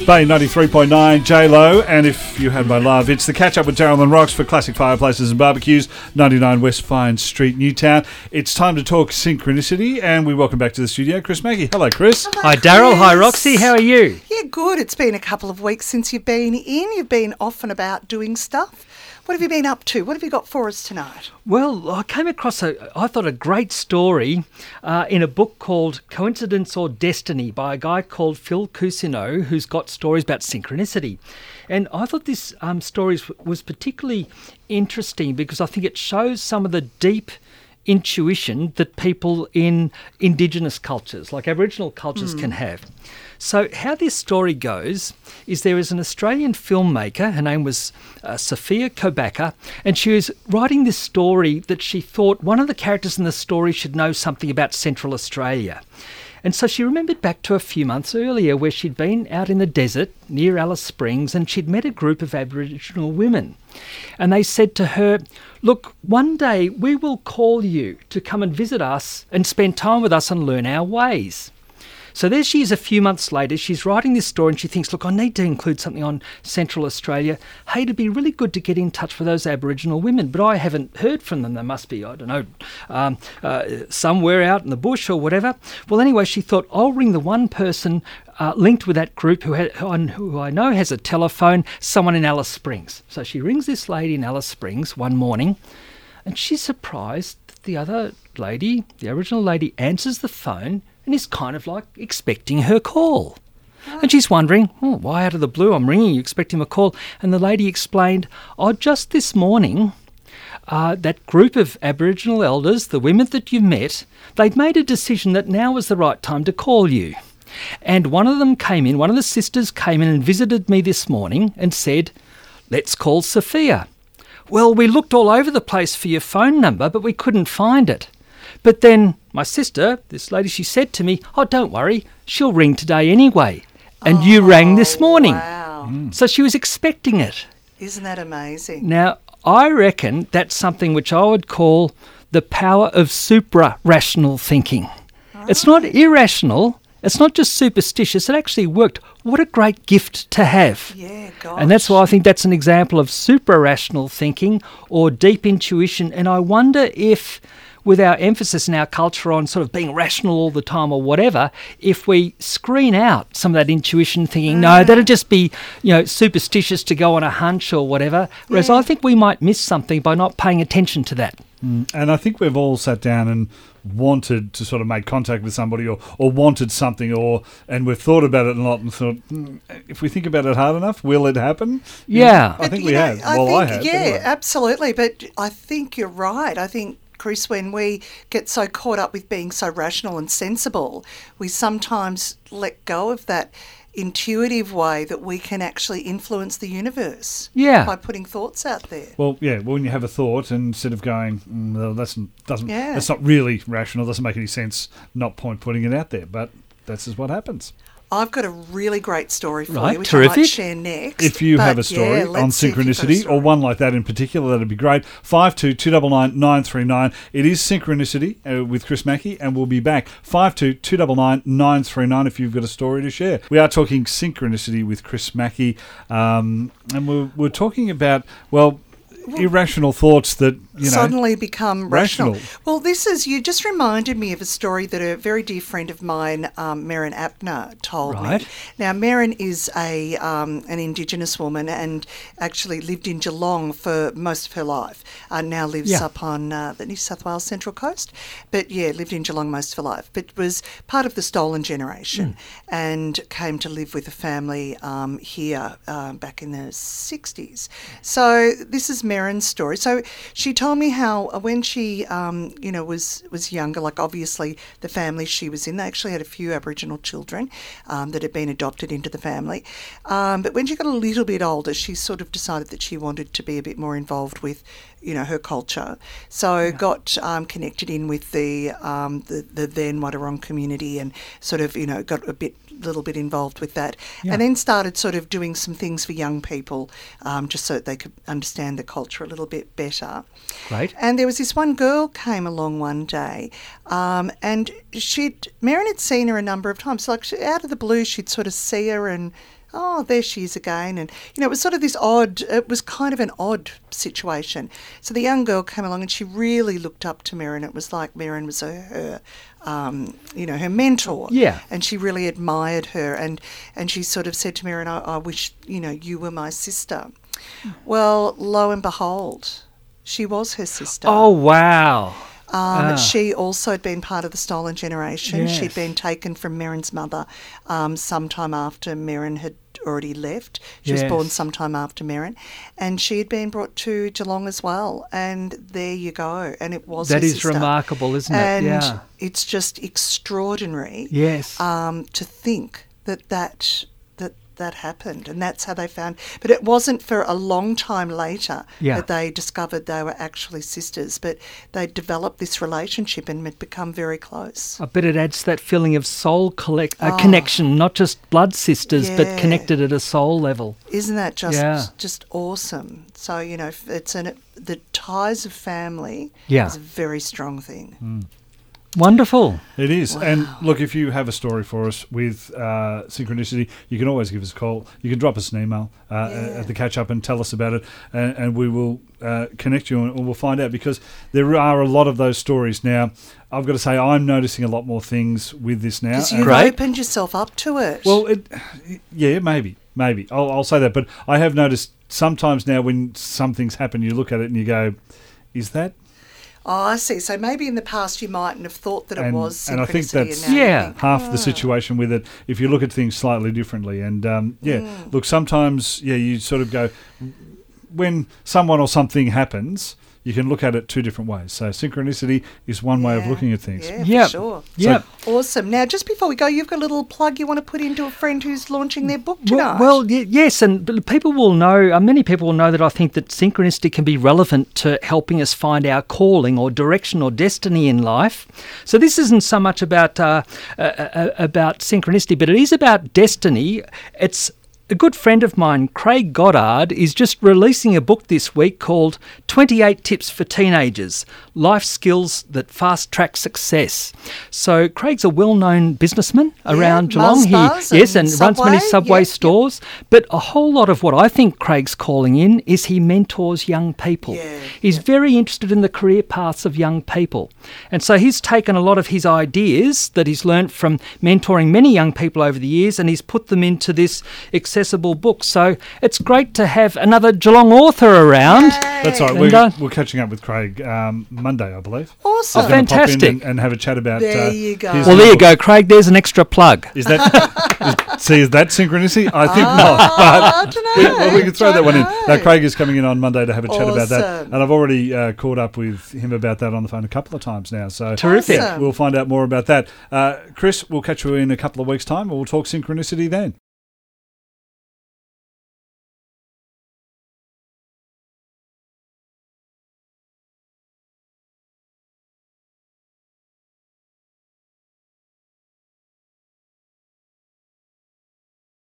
Bay 93.9, J-Lo, and If You Had My Love. It's the catch-up with Daryl and Rocks for classic fireplaces and barbecues, 99 West Fine Street, Newtown. It's time to talk synchronicity, and we welcome back to the studio Chris Mackey. Hello, Chris. Hi, Daryl. Hi, Roxy. How are you? Yeah, good. It's been a couple of weeks since you've been in. You've been off and about doing stuff. What have you been up to? What have you got for us tonight? Well, I came across a great story in a book called Coincidence or Destiny by a guy called Phil Cousineau, who's got stories about synchronicity. And I thought this story was particularly interesting because I think it shows some of the deep intuition that people in Indigenous cultures, like Aboriginal cultures, can have. So how this story goes is there is an Australian filmmaker, her name was Sophia Kobaka, and she was writing this story that she thought one of the characters in the story should know something about Central Australia. And so she remembered back to a few months earlier where she'd been out in the desert near Alice Springs and she'd met a group of Aboriginal women. And they said to her, look, one day we will call you to come and visit us and spend time with us and learn our ways. So there she is a few months later. She's writing this story and she thinks, look, I need to include something on Central Australia. Hey, it'd be really good to get in touch with those Aboriginal women, but I haven't heard from them. They must be, I don't know, somewhere out in the bush or whatever. Well, anyway, she thought, I'll ring the one person linked with that group who I know has a telephone, someone in Alice Springs. So she rings this lady in Alice Springs one morning and she's surprised that the other lady, the Aboriginal lady, answers the phone and is kind of like expecting her call. And she's wondering, why out of the blue I'm ringing you expecting a call? And the lady explained, just this morning, that group of Aboriginal elders, the women that you met, they'd made a decision that now was the right time to call you. And one of the sisters came in and visited me this morning and said, let's call Sophia. Well, we looked all over the place for your phone number, but we couldn't find it. But then my sister, this lady, she said to me, don't worry, she'll ring today anyway. And you rang this morning. Wow. So she was expecting it. Isn't that amazing? Now, I reckon that's something which I would call the power of supra-rational thinking. It's not irrational. It's not just superstitious. It actually worked. What a great gift to have. Yeah, gosh. And that's why I think that's an example of supra-rational thinking or deep intuition. And I wonder if, with our emphasis in our culture on sort of being rational all the time or whatever, if we screen out some of that intuition thinking, no, that'll just be, superstitious to go on a hunch or whatever. Whereas I think we might miss something by not paying attention to that. And I think we've all sat down and wanted to sort of make contact with somebody or wanted something and we've thought about it a lot and thought, if we think about it hard enough, will it happen? Yeah. I think we have. I have. Yeah, anyway. Absolutely. But I think you're right. I think, Chris, when we get so caught up with being so rational and sensible, we sometimes let go of that intuitive way that we can actually influence the universe by putting thoughts out there. Well, when you have a thought, instead of going, that's not really rational, doesn't make any sense, not putting it out there, but that's just what happens. I've got a really great story for you, which terrific. I might share next. If you have a story on synchronicity or one like that in particular, that'd be great. 522999 939. It is Synchronicity with Chris Mackey, and we'll be back. 522999 939 if you've got a story to share. We are talking synchronicity with Chris Mackey, and we're talking about, irrational thoughts that suddenly become rational. Well, you just reminded me of a story that a very dear friend of mine, Merrin Apner, told me. Now, Merrin is an Indigenous woman and actually lived in Geelong for most of her life. Now lives up on the New South Wales Central Coast. But lived in Geelong most of her life. But was part of the stolen generation and came to live with a family here back in the 60s. So this is Merrin's story. So she told me how when she, was younger, like obviously the family she was in, they actually had a few Aboriginal children that had been adopted into the family. But when she got a little bit older, she sort of decided that she wanted to be a bit more involved with, her culture. So got connected in with the then Wadawurrung community and sort of, got a little bit involved with that. And then started sort of doing some things for young people just so that they could understand the culture a little bit better. Right. And there was this one girl came along one day and Merrin had seen her a number of times. So like out of the blue, she'd sort of see her and oh, there she is again. And, it was sort of it was kind of an odd situation. So the young girl came along and she really looked up to Merrin. It was like Merrin was her her mentor. Yeah. And she really admired her. And she sort of said to Merrin, I wish, you were my sister. Well, lo and behold, she was her sister. Oh, wow. She also had been part of the stolen generation. Yes. She'd been taken from Merrin's mother sometime after Merrin had already left. She was born sometime after Merrin. And she had been brought to Geelong as well. And there you go. And it was That her is sister. remarkable, isn't it? And it's just extraordinary to think that happened, and that's how they found. But it wasn't for a long time later that they discovered they were actually sisters, but they developed this relationship and had become very close. I bet it adds that feeling of soul connection, not just blood sisters, but connected at a soul level. Isn't that just awesome? So, the ties of family is a very strong thing. Mm. Wonderful. It is. Wow. And look, if you have a story for us with Synchronicity, you can always give us a call. You can drop us an email at the catch up and tell us about it, and we will connect you and we'll find out, because there are a lot of those stories now. I've got to say, I'm noticing a lot more things with this now. Because you've opened yourself up to it. Well, maybe. I'll say that. But I have noticed sometimes now when some things happen, you look at it and you go, is that? Oh, I see. So maybe in the past you mightn't have thought that it was synchronicity. And I think that's half the situation with it, if you look at things slightly differently. And, look, sometimes, you sort of go, when someone or something happens, you can look at it two different ways. So synchronicity is one way of looking at things. Yeah, for sure. Yeah. Awesome. Now, just before we go, you've got a little plug you want to put into a friend who's launching their book tonight. Well, yes, and people will know, many people will know that I think that synchronicity can be relevant to helping us find our calling or direction or destiny in life. So this isn't so much about synchronicity, but it is about destiny. It's a good friend of mine, Craig Goddard, is just releasing a book this week called 28 Tips for Teenagers, Life Skills That Fast Track Success. So Craig's a well-known businessman around Geelong. He runs many Subway stores. But a whole lot of what I think Craig's calling in is he mentors young people. He's very interested in the career paths of young people. And so he's taken a lot of his ideas that he's learnt from mentoring many young people over the years, and he's put them into this accessible book. So it's great to have another Geelong author around. Yay. That's right. We're catching up with Craig Monday, I believe. Awesome. I'm going to pop in Fantastic. and have a chat about. There you go. Well, there you go, Craig. There's an extra plug. Is that is that synchronicity? I think not. But we can throw that one in. Now, Craig is coming in on Monday to have a chat about that, and I've already caught up with him about that on the phone a couple of times now. So terrific. Awesome. We'll find out more about that. Chris, we'll catch you in a couple of weeks' time, and we'll talk synchronicity then.